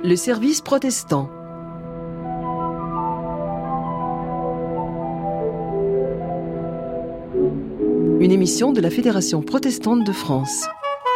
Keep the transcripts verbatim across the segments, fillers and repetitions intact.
Le service protestant. Une émission de la Fédération protestante de France.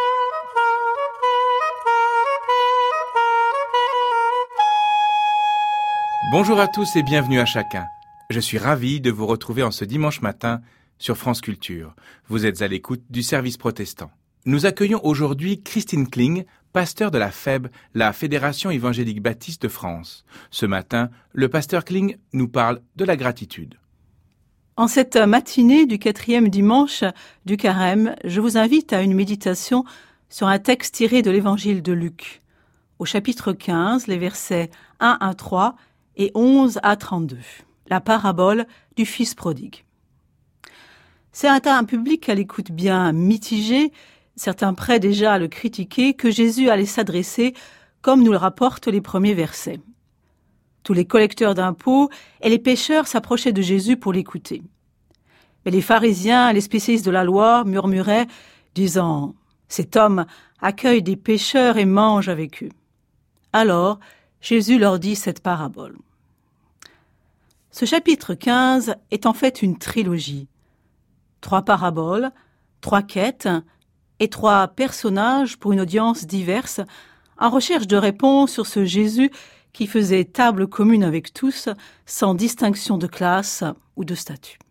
Bonjour à tous et bienvenue à chacun. Je suis ravi de vous retrouver en ce dimanche matin sur France Culture. Vous êtes à l'écoute du service protestant. Nous accueillons aujourd'hui Christine Kling, pasteur de la F E B, la Fédération évangélique baptiste de France. Ce matin, le pasteur Kling nous parle de la gratitude. En cette matinée du quatrième dimanche du Carême, je vous invite à une méditation sur un texte tiré de l'évangile de Luc, au chapitre quinze, les versets un à trois et onze à trente-deux, la parabole du fils prodigue. C'est un public à l'écoute bien mitigé, certains prêts déjà à le critiquer, que Jésus allait s'adresser, comme nous le rapportent les premiers versets. Tous les collecteurs d'impôts et les pécheurs s'approchaient de Jésus pour l'écouter. Mais les pharisiens et les spécialistes de la loi murmuraient, disant « Cet homme accueille des pécheurs et mange avec eux. » Alors, Jésus leur dit cette parabole. Ce chapitre quinze est en fait une trilogie. Trois paraboles, trois quêtes et trois personnages pour une audience diverse, en recherche de réponses sur ce Jésus qui faisait table commune avec tous, sans distinction de classe ou de statut.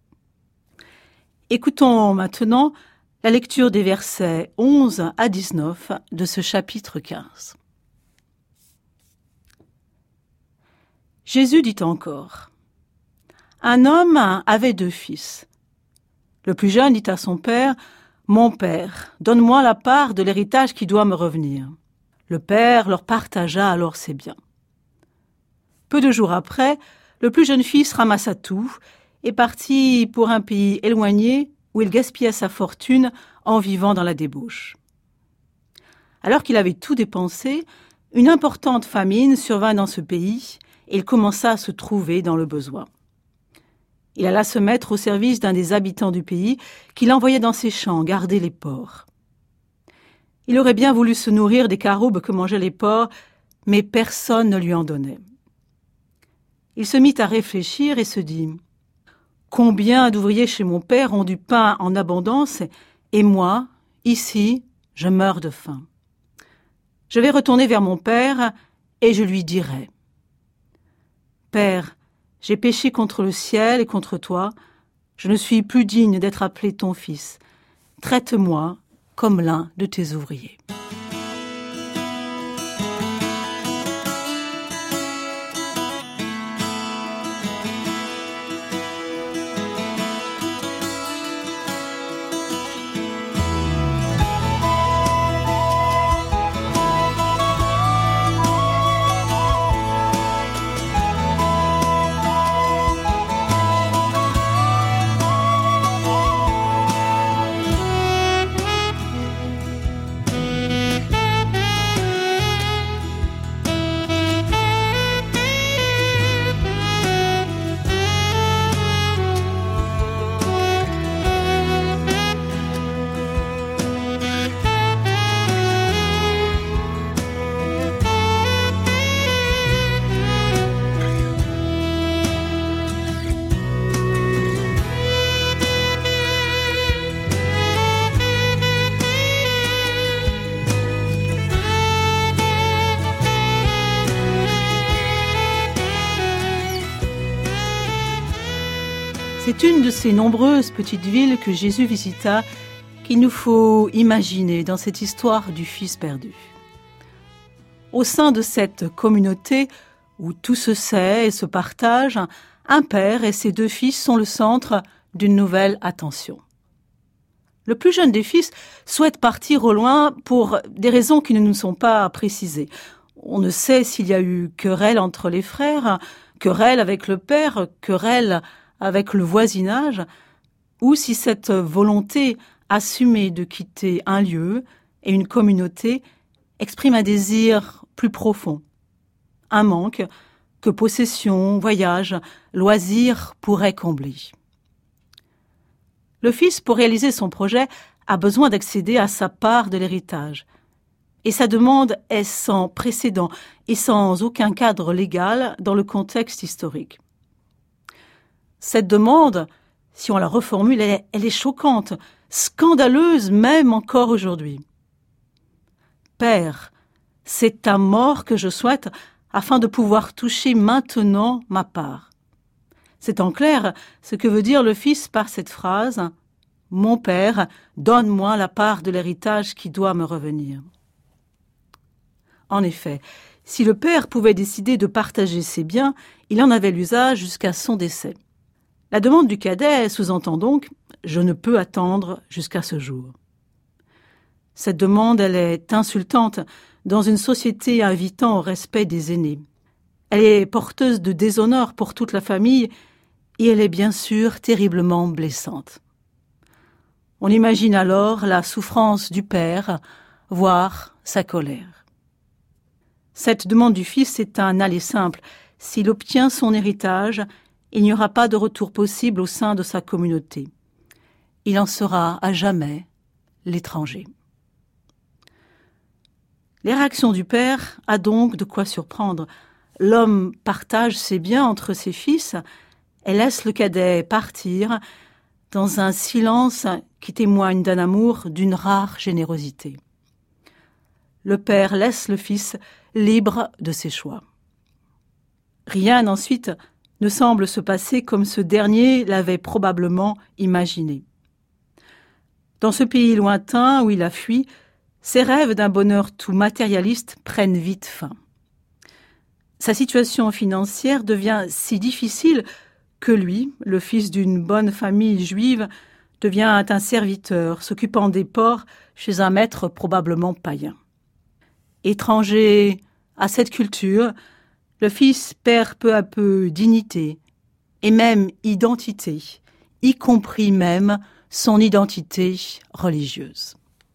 Écoutons maintenant la lecture des versets onze à dix-neuf de ce chapitre quinze. Jésus dit encore : « Un homme avait deux fils. Le plus jeune dit à son père : « Mon père, donne-moi la part de l'héritage qui doit me revenir. » Le père leur partagea alors ses biens. Peu de jours après, le plus jeune fils ramassa tout et partit pour un pays éloigné où il gaspilla sa fortune en vivant dans la débauche. Alors qu'il avait tout dépensé, une importante famine survint dans ce pays et il commença à se trouver dans le besoin. Il alla se mettre au service d'un des habitants du pays qui l'envoyait dans ses champs garder les porcs. Il aurait bien voulu se nourrir des caroubes que mangeaient les porcs, mais personne ne lui en donnait. Il se mit à réfléchir et se dit : « Combien d'ouvriers chez mon père ont du pain en abondance, et moi, ici, je meurs de faim. Je vais retourner vers mon père et je lui dirai : Père, j'ai péché contre le ciel et contre toi, je ne suis plus digne d'être appelé ton fils. Traite-moi comme l'un de tes ouvriers. » C'est une de ces nombreuses petites villes que Jésus visita qu'il nous faut imaginer dans cette histoire du Fils perdu. Au sein de cette communauté où tout se sait et se partage, un père et ses deux fils sont le centre d'une nouvelle attention. Le plus jeune des fils souhaite partir au loin pour des raisons qui ne nous sont pas précisées. On ne sait s'il y a eu querelle entre les frères, querelle avec le père, querelle avec le voisinage, ou si cette volonté assumée de quitter un lieu et une communauté exprime un désir plus profond, un manque que possession, voyage, loisirs pourraient combler. Le fils, pour réaliser son projet, a besoin d'accéder à sa part de l'héritage. Et sa demande est sans précédent et sans aucun cadre légal dans le contexte historique. Cette demande, si on la reformule, elle est, elle est choquante, scandaleuse même encore aujourd'hui. Père, c'est ta mort que je souhaite afin de pouvoir toucher maintenant ma part. C'est en clair ce que veut dire le fils par cette phrase « Mon père, donne-moi la part de l'héritage qui doit me revenir ». En effet, si le père pouvait décider de partager ses biens, il en avait l'usage jusqu'à son décès. La demande du cadet sous-entend donc « Je ne peux attendre jusqu'à ce jour ». Cette demande, elle est insultante dans une société invitant au respect des aînés. Elle est porteuse de déshonneur pour toute la famille et elle est bien sûr terriblement blessante. On imagine alors la souffrance du père, voire sa colère. Cette demande du fils est un aller simple. S'il obtient son héritage, il n'y aura pas de retour possible au sein de sa communauté. Il en sera à jamais l'étranger. Les réactions du père a donc de quoi surprendre. L'homme partage ses biens entre ses fils et laisse le cadet partir dans un silence qui témoigne d'un amour d'une rare générosité. Le père laisse le fils libre de ses choix. Rien ensuite ne semble se passer comme ce dernier l'avait probablement imaginé. Dans ce pays lointain où il a fui, ses rêves d'un bonheur tout matérialiste prennent vite fin. Sa situation financière devient si difficile que lui, le fils d'une bonne famille juive, devient un serviteur s'occupant des porcs chez un maître probablement païen. Étranger à cette culture, le fils perd peu à peu dignité et même identité, y compris même son identité religieuse.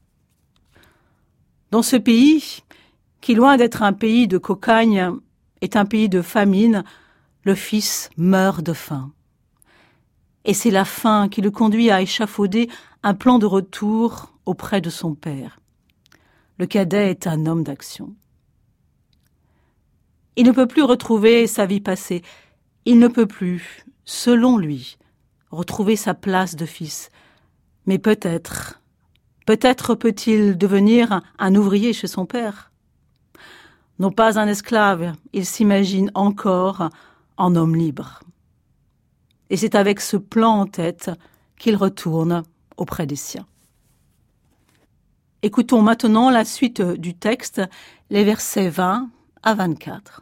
Dans ce pays, qui loin d'être un pays de cocagne, est un pays de famine, le fils meurt de faim. Et c'est la faim qui le conduit à échafauder un plan de retour auprès de son père. Le cadet est un homme d'action. Il ne peut plus retrouver sa vie passée. Il ne peut plus, selon lui, retrouver sa place de fils. Mais peut-être, peut-être peut-il devenir un, un ouvrier chez son père. Non pas un esclave, il s'imagine encore en homme libre. Et c'est avec ce plan en tête qu'il retourne auprès des siens. Écoutons maintenant la suite du texte, les versets vingt à vingt-quatre.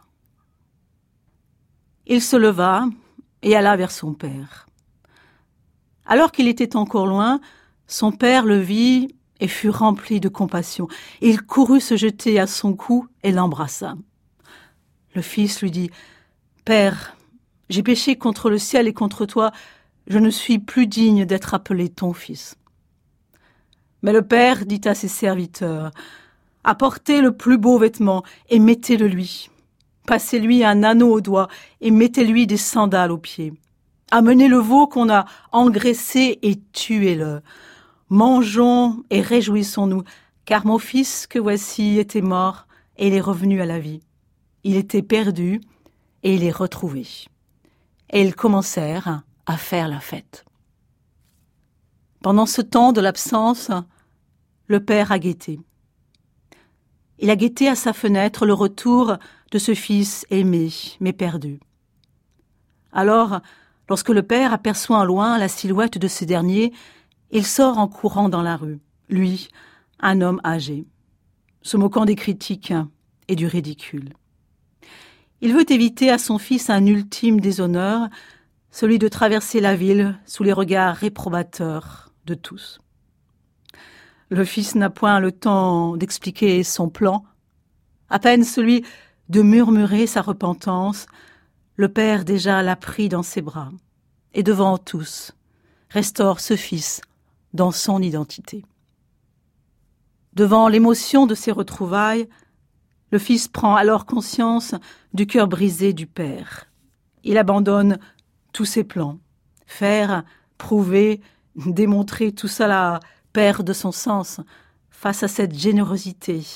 Il se leva et alla vers son père. Alors qu'il était encore loin, son père le vit et fut rempli de compassion. Il courut se jeter à son cou et l'embrassa. Le fils lui dit « Père, j'ai péché contre le ciel et contre toi, je ne suis plus digne d'être appelé ton fils. » Mais le père dit à ses serviteurs « Apportez le plus beau vêtement et mettez-le lui. Passez-lui un anneau au doigt et mettez-lui des sandales aux pieds. Amenez le veau qu'on a engraissé et tuez-le. Mangeons et réjouissons-nous, car mon fils que voici était mort et il est revenu à la vie. Il était perdu et il est retrouvé. » Et ils commencèrent à faire la fête. Pendant ce temps de l'absence, le père a guetté. Il a guetté à sa fenêtre le retour de ce fils aimé, mais perdu. Alors, lorsque le père aperçoit en loin la silhouette de ce dernier, il sort en courant dans la rue, lui, un homme âgé, se moquant des critiques et du ridicule. Il veut éviter à son fils un ultime déshonneur, celui de traverser la ville sous les regards réprobateurs de tous. Le fils n'a point le temps d'expliquer son plan, à peine celui de murmurer sa repentance, le père déjà l'a pris dans ses bras, et devant tous, restaure ce fils dans son identité. Devant l'émotion de ces retrouvailles, le fils prend alors conscience du cœur brisé du père. Il abandonne tous ses plans. Faire, prouver, démontrer, tout cela perd de son sens face à cette générosité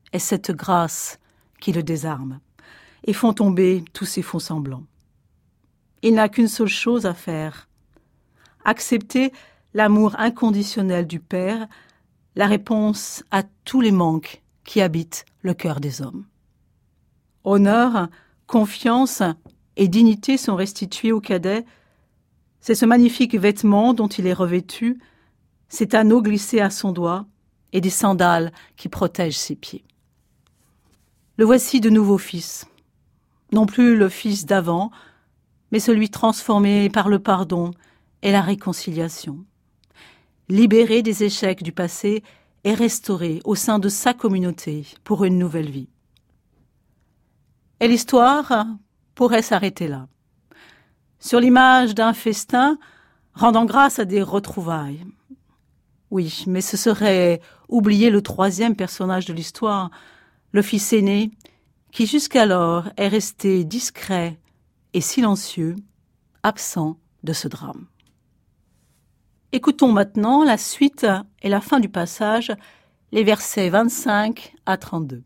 est cette grâce qui le désarme et font tomber tous ses faux semblants. Il n'a qu'une seule chose à faire, accepter l'amour inconditionnel du Père, la réponse à tous les manques qui habitent le cœur des hommes. Honneur, confiance et dignité sont restitués au cadet. C'est ce magnifique vêtement dont il est revêtu, cet anneau glissé à son doigt et des sandales qui protègent ses pieds. Le voici de nouveau fils, non plus le fils d'avant, mais celui transformé par le pardon et la réconciliation. Libéré des échecs du passé et restauré au sein de sa communauté pour une nouvelle vie. Et l'histoire pourrait s'arrêter là. Sur l'image d'un festin, rendant grâce à des retrouvailles. Oui, mais ce serait oublier le troisième personnage de l'histoire, le fils aîné, qui jusqu'alors est resté discret et silencieux, absent de ce drame. Écoutons maintenant la suite et la fin du passage, les versets vingt-cinq à trente-deux.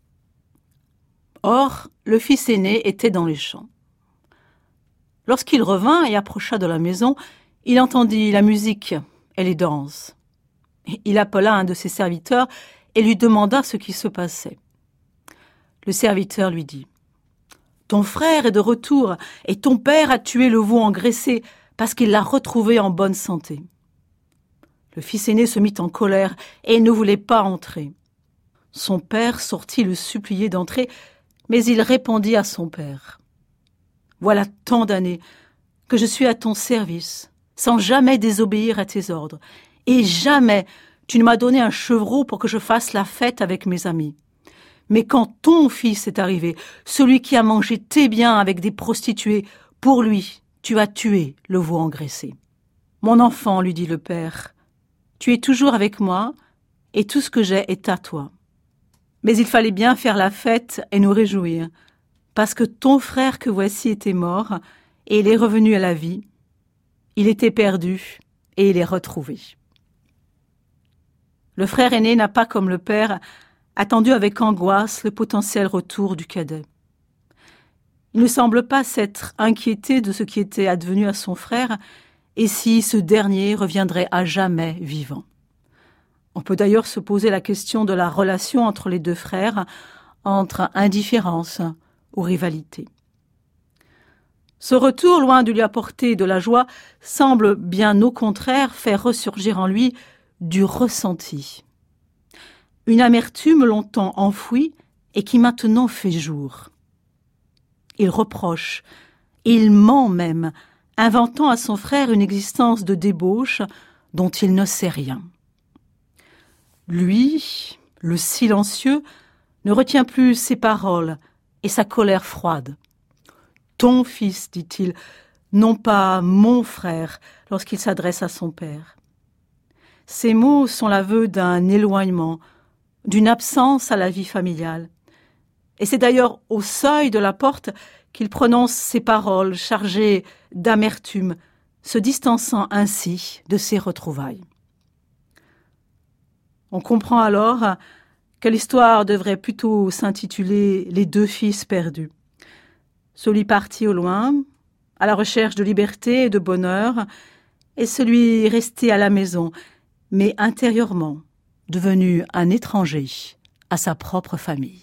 Or, le fils aîné était dans les champs. Lorsqu'il revint et approcha de la maison, il entendit la musique et les danses. Il appela un de ses serviteurs et lui demanda ce qui se passait. Le serviteur lui dit « Ton frère est de retour et ton père a tué le veau engraissé parce qu'il l'a retrouvé en bonne santé. » Le fils aîné se mit en colère et ne voulait pas entrer. Son père sortit le supplier d'entrer, mais il répondit à son père « Voilà tant d'années que je suis à ton service, sans jamais désobéir à tes ordres, et jamais tu ne m'as donné un chevreau pour que je fasse la fête avec mes amis. Mais quand ton fils est arrivé, celui qui a mangé tes biens avec des prostituées, pour lui, tu as tué le veau engraissé. » « Mon enfant, lui dit le père, tu es toujours avec moi, et tout ce que j'ai est à toi. Mais il fallait bien faire la fête et nous réjouir, parce que ton frère que voici était mort, et il est revenu à la vie. Il était perdu, et il est retrouvé. » Le frère aîné n'a pas, comme le père, attendu avec angoisse le potentiel retour du cadet. Il ne semble pas s'être inquiété de ce qui était advenu à son frère, et si ce dernier reviendrait à jamais vivant. On peut d'ailleurs se poser la question de la relation entre les deux frères, entre indifférence ou rivalité. Ce retour, loin de lui apporter de la joie, semble bien au contraire faire ressurgir en lui du ressenti. Une amertume longtemps enfouie et qui maintenant fait jour. Il reproche, il ment même, inventant à son frère une existence de débauche dont il ne sait rien. Lui, le silencieux, ne retient plus ses paroles et sa colère froide. « Ton fils, dit-il, non pas mon frère, lorsqu'il s'adresse à son père. » Ces mots sont l'aveu d'un éloignement, d'une absence à la vie familiale. Et c'est d'ailleurs au seuil de la porte qu'il prononce ces paroles chargées d'amertume, se distançant ainsi de ses retrouvailles. On comprend alors que l'histoire devrait plutôt s'intituler « Les deux fils perdus ». Celui parti au loin, à la recherche de liberté et de bonheur, et celui resté à la maison, mais intérieurement devenu un étranger à sa propre famille.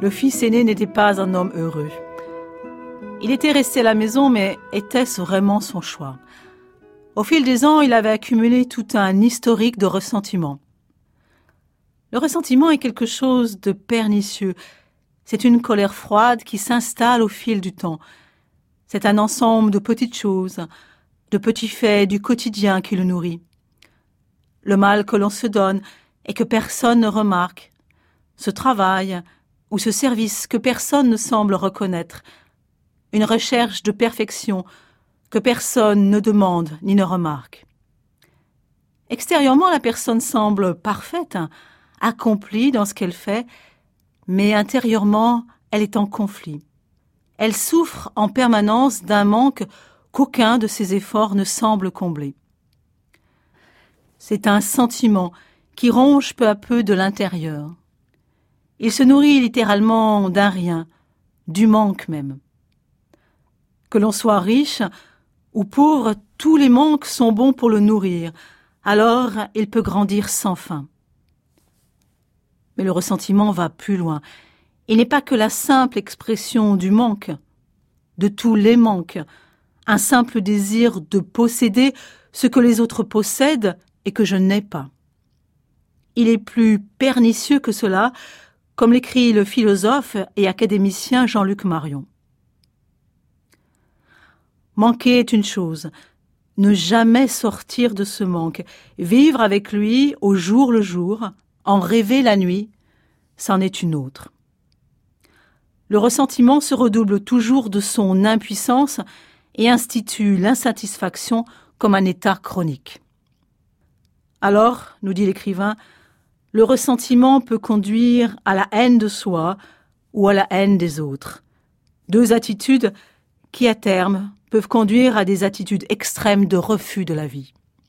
Le fils aîné n'était pas un homme heureux. Il était resté à la maison, mais était-ce vraiment son choix ? Au fil des ans, il avait accumulé tout un historique de ressentiment. Le ressentiment est quelque chose de pernicieux. C'est une colère froide qui s'installe au fil du temps. C'est un ensemble de petites choses, de petits faits du quotidien qui le nourrit. Le mal que l'on se donne et que personne ne remarque, ce travail ou ce service que personne ne semble reconnaître, une recherche de perfection que personne ne demande ni ne remarque. Extérieurement, la personne semble parfaite, accomplie dans ce qu'elle fait, mais intérieurement, elle est en conflit. Elle souffre en permanence d'un manque qu'aucun de ses efforts ne semble combler. C'est un sentiment qui ronge peu à peu de l'intérieur. Il se nourrit littéralement d'un rien, du manque même. Que l'on soit riche ou pauvre, tous les manques sont bons pour le nourrir, alors il peut grandir sans fin. Mais le ressentiment va plus loin. Il n'est pas que la simple expression du manque, de tous les manques, un simple désir de posséder ce que les autres possèdent et que je n'ai pas. Il est plus pernicieux que cela, comme l'écrit le philosophe et académicien Jean-Luc Marion. Manquer est une chose, ne jamais sortir de ce manque, vivre avec lui au jour le jour, en rêver la nuit, c'en est une autre. Le ressentiment se redouble toujours de son impuissance et institue l'insatisfaction comme un état chronique. Alors, nous dit l'écrivain, le ressentiment peut conduire à la haine de soi ou à la haine des autres. Deux attitudes qui, à terme, peuvent conduire à des attitudes extrêmes de refus de la vie.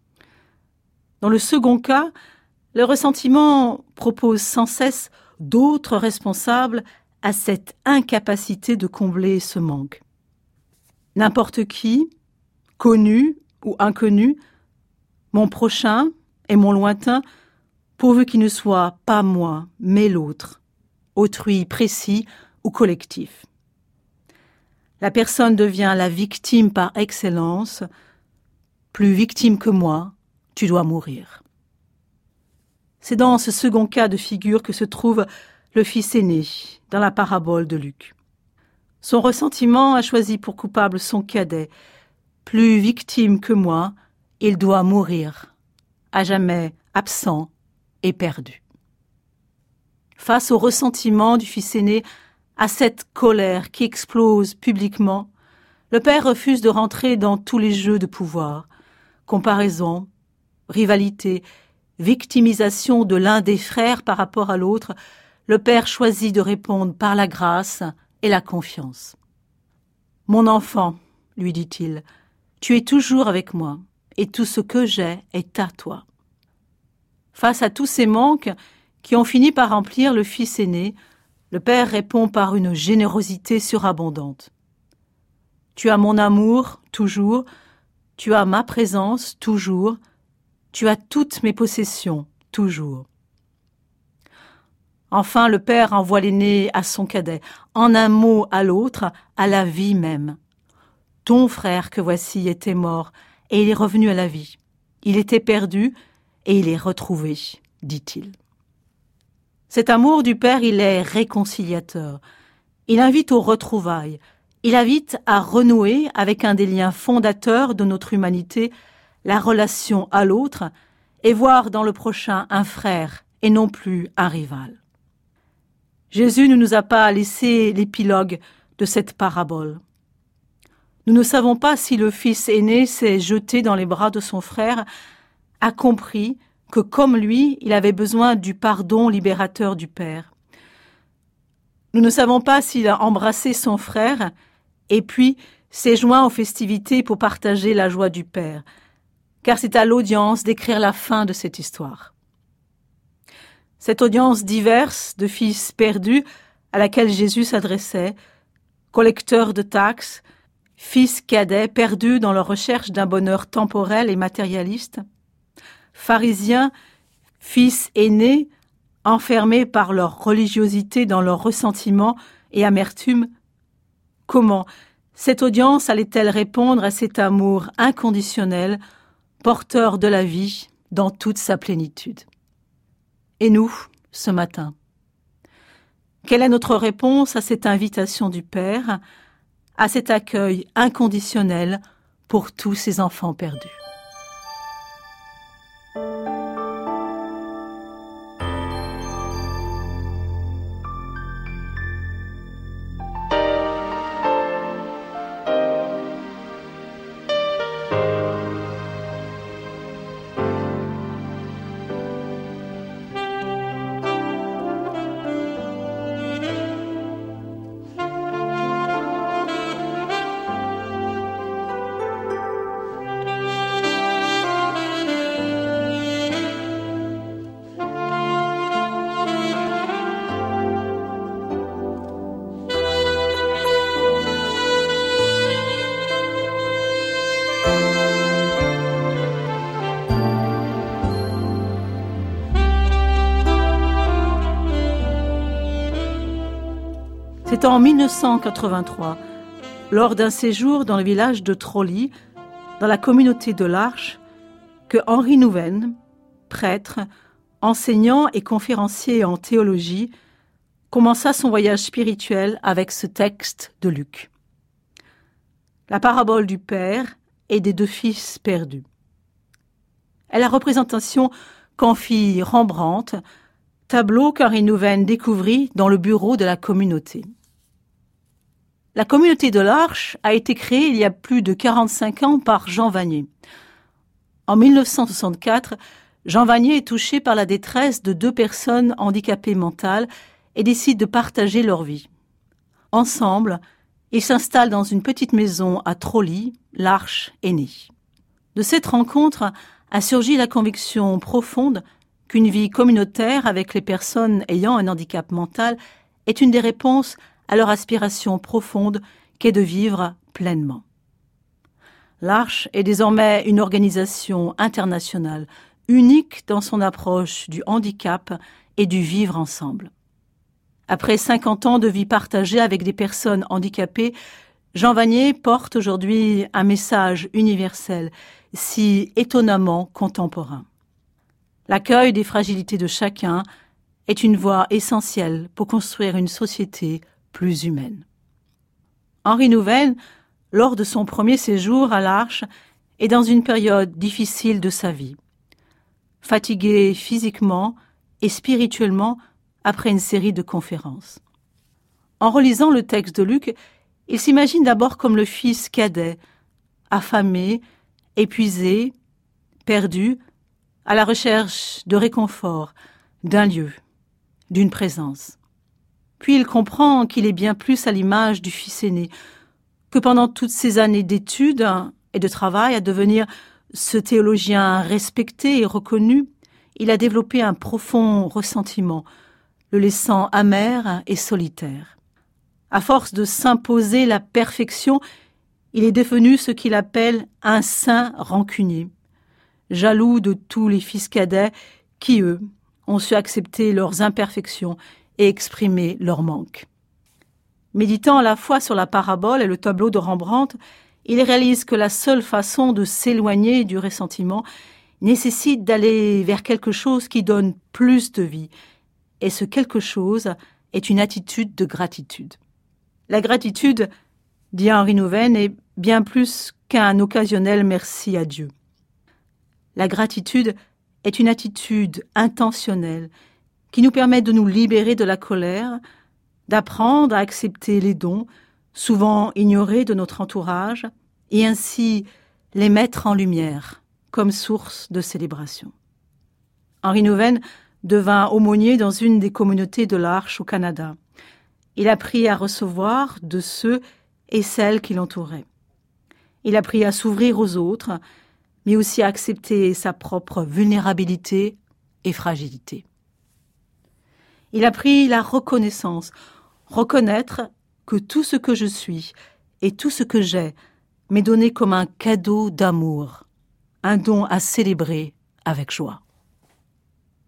Dans le second cas, le ressentiment propose sans cesse d'autres responsables à cette incapacité de combler ce manque. N'importe qui, connu ou inconnu, mon prochain et mon lointain, pourvu qu'il ne soit pas moi, mais l'autre, autrui précis ou collectif. La personne devient la victime par excellence. Plus victime que moi, tu dois mourir. C'est dans ce second cas de figure que se trouve le fils aîné, dans la parabole de Luc. Son ressentiment a choisi pour coupable son cadet. Plus victime que moi, il doit mourir, à jamais absent et perdu. Face au ressentiment du fils aîné, à cette colère qui explose publiquement, le père refuse de rentrer dans tous les jeux de pouvoir, comparaison, rivalité, victimisation de l'un des frères par rapport à l'autre. Le père choisit de répondre par la grâce et la confiance. « Mon enfant, lui dit-il, tu es toujours avec moi, et tout ce que j'ai est à toi. » Face à tous ces manques qui ont fini par remplir le fils aîné, le père répond par une générosité surabondante. « Tu as mon amour, toujours, tu as ma présence, toujours, tu as toutes mes possessions, toujours. » Enfin, le père envoie l'aîné à son cadet, en un mot à l'autre, à la vie même. « Ton frère que voici était mort, et il est revenu à la vie. Il était perdu, et il est retrouvé, dit-il. » Cet amour du père, il est réconciliateur. Il invite aux retrouvailles. Il invite à renouer avec un des liens fondateurs de notre humanité, la relation à l'autre, et voir dans le prochain un frère et non plus un rival. Jésus ne nous a pas laissé l'épilogue de cette parabole. Nous ne savons pas si le fils aîné s'est jeté dans les bras de son frère, a compris que comme lui, il avait besoin du pardon libérateur du Père. Nous ne savons pas s'il a embrassé son frère et puis s'est joint aux festivités pour partager la joie du Père, car c'est à l'audience d'écrire la fin de cette histoire. Cette audience diverse de fils perdus à laquelle Jésus s'adressait, collecteurs de taxes, fils cadets perdus dans leur recherche d'un bonheur temporel et matérialiste, pharisiens, fils aînés enfermés par leur religiosité dans leur ressentiment et amertume, comment cette audience allait-elle répondre à cet amour inconditionnel, porteur de la vie dans toute sa plénitude? Et nous, ce matin, quelle est notre réponse à cette invitation du Père, à cet accueil inconditionnel pour tous ces enfants perdus? C'est en mille neuf cent quatre-vingt-trois, lors d'un séjour dans le village de Trolly, dans la communauté de l'Arche, que Henri Nouwen, prêtre, enseignant et conférencier en théologie, commença son voyage spirituel avec ce texte de Luc. La parabole du Père et des deux fils perdus. est la représentation qu'en fit Rembrandt, tableau qu'Henri Nouwen découvrit dans le bureau de la communauté. La communauté de l'Arche a été créée il y a plus de quarante-cinq ans par Jean Vanier. En mille neuf cent soixante-quatre, Jean Vanier est touché par la détresse de deux personnes handicapées mentales et décide de partager leur vie. Ensemble, ils s'installent dans une petite maison à Trolly, l'Arche est née. De cette rencontre a surgi la conviction profonde qu'une vie communautaire avec les personnes ayant un handicap mental est une des réponses à leur aspiration profonde qu'est de vivre pleinement. L'Arche est désormais une organisation internationale, unique dans son approche du handicap et du vivre ensemble. Après cinquante ans de vie partagée avec des personnes handicapées, Jean Vanier porte aujourd'hui un message universel, si étonnamment contemporain. L'accueil des fragilités de chacun est une voie essentielle pour construire une société plus humaine. Henri Nouwen, lors de son premier séjour à l'Arche, est dans une période difficile de sa vie. Fatigué physiquement et spirituellement après une série de conférences. En relisant le texte de Luc, il s'imagine d'abord comme le fils cadet, affamé, épuisé, perdu, à la recherche de réconfort, d'un lieu, d'une présence. Puis il comprend qu'il est bien plus à l'image du fils aîné, que pendant toutes ces années d'études et de travail à devenir ce théologien respecté et reconnu, il a développé un profond ressentiment, le laissant amer et solitaire. À force de s'imposer la perfection, il est devenu ce qu'il appelle un saint rancunier, jaloux de tous les fils cadets qui, eux, ont su accepter leurs imperfections et exprimer leurs manques. Méditant à la fois sur la parabole et le tableau de Rembrandt, il réalise que la seule façon de s'éloigner du ressentiment nécessite d'aller vers quelque chose qui donne plus de vie, et ce quelque chose est une attitude de gratitude. La gratitude, dit Henri Nouwen, est bien plus qu'un occasionnel merci à Dieu. La gratitude est une attitude intentionnelle qui nous permet de nous libérer de la colère, d'apprendre à accepter les dons, souvent ignorés de notre entourage, et ainsi les mettre en lumière comme source de célébration. Henri Nouwen devint aumônier dans une des communautés de l'Arche au Canada. Il apprit à recevoir de ceux et celles qui l'entouraient. Il apprit à s'ouvrir aux autres, mais aussi à accepter sa propre vulnérabilité et fragilité. Il apprit la reconnaissance, reconnaître que tout ce que je suis et tout ce que j'ai m'est donné comme un cadeau d'amour, un don à célébrer avec joie.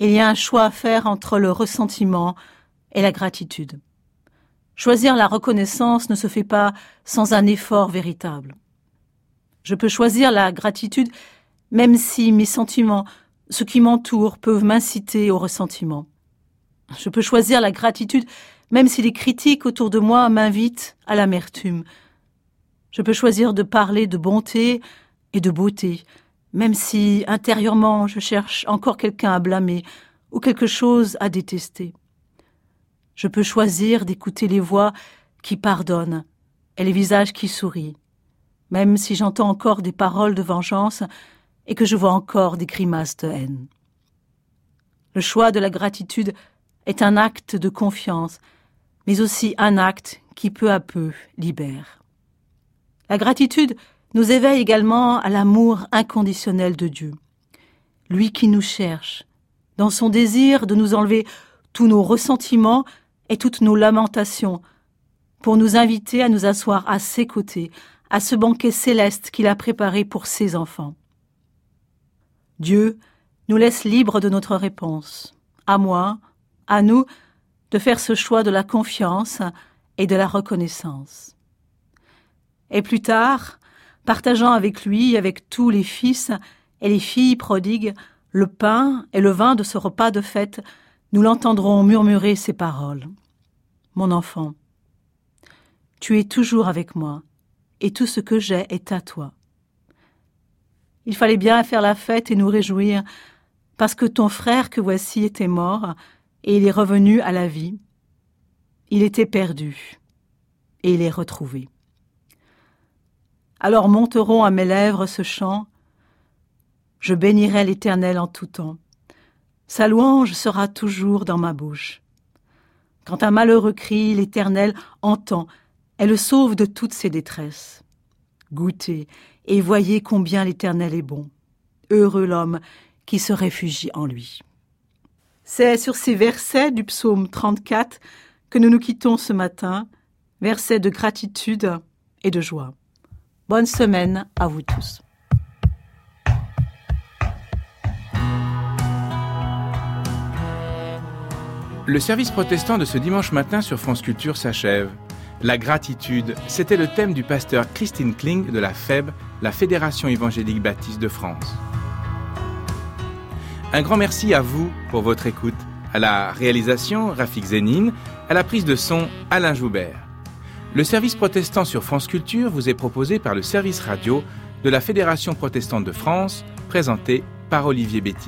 il y a un choix à faire entre le ressentiment et la gratitude. Choisir la reconnaissance ne se fait pas sans un effort véritable. Je peux choisir la gratitude même si mes sentiments, ce qui m'entoure, peuvent m'inciter au ressentiment. Je peux choisir la gratitude même si les critiques autour de moi m'invitent à l'amertume. Je peux choisir de parler de bonté et de beauté, même si intérieurement je cherche encore quelqu'un à blâmer ou quelque chose à détester. Je peux choisir d'écouter les voix qui pardonnent et les visages qui sourient, même si j'entends encore des paroles de vengeance et que je vois encore des grimaces de haine. Le choix de la gratitude est un acte de confiance, mais aussi un acte qui peu à peu libère. La gratitude nous éveille également à l'amour inconditionnel de Dieu, lui qui nous cherche, dans son désir de nous enlever tous nos ressentiments et toutes nos lamentations, pour nous inviter à nous asseoir à ses côtés, à ce banquet céleste qu'il a préparé pour ses enfants. Dieu nous laisse libres de notre réponse, à moi, à nous, de faire ce choix de la confiance et de la reconnaissance. Et plus tard, partageant avec lui, avec tous les fils et les filles prodigues, le pain et le vin de ce repas de fête, nous l'entendrons murmurer ces paroles. Mon enfant, tu es toujours avec moi, et tout ce que j'ai est à toi. Il fallait bien faire la fête et nous réjouir, parce que ton frère que voici était mort, et il est revenu à la vie. Il était perdu, et il est retrouvé. Alors monteront à mes lèvres ce chant, je bénirai l'Éternel en tout temps. Sa louange sera toujours dans ma bouche. Quand un malheureux crie, l'Éternel entend et le sauve de toutes ses détresses. Goûtez et voyez combien l'Éternel est bon. Heureux l'homme qui se réfugie en lui. C'est sur ces versets du psaume trente-quatre que nous nous quittons ce matin, versets de gratitude et de joie. Bonne semaine à vous tous. Le service protestant de ce dimanche matin sur France Culture s'achève. La gratitude, c'était le thème du pasteur Christine Kling de la F E B, la Fédération évangélique baptiste de France. Un grand merci à vous pour votre écoute. À la réalisation, Rafik Zénine, à la prise de son, Alain Joubert. Le service protestant sur France Culture vous est proposé par le service radio de la Fédération protestante de France, présenté par Olivier Betty.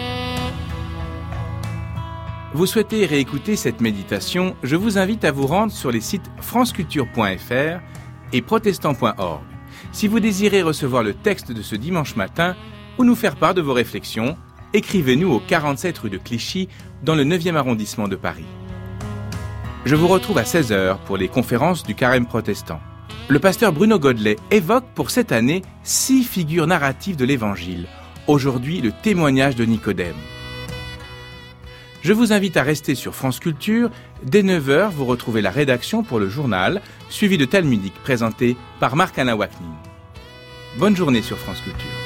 Vous souhaitez réécouter cette méditation, je vous invite à vous rendre sur les sites franceculture point f r et protestant point org. Si vous désirez recevoir le texte de ce dimanche matin ou nous faire part de vos réflexions, écrivez-nous au quarante-sept rue de Clichy, dans le neuvième arrondissement de Paris. Je vous retrouve à seize heures pour les conférences du Carême protestant. Le pasteur Bruno Godelet évoque pour cette année six figures narratives de l'Évangile. Aujourd'hui, le témoignage de Nicodème. Je vous invite à rester sur France Culture. Dès neuf heures, vous retrouvez la rédaction pour le journal, suivi de Talmudique présenté par Marc-Alain Waknin. Bonne journée sur France Culture.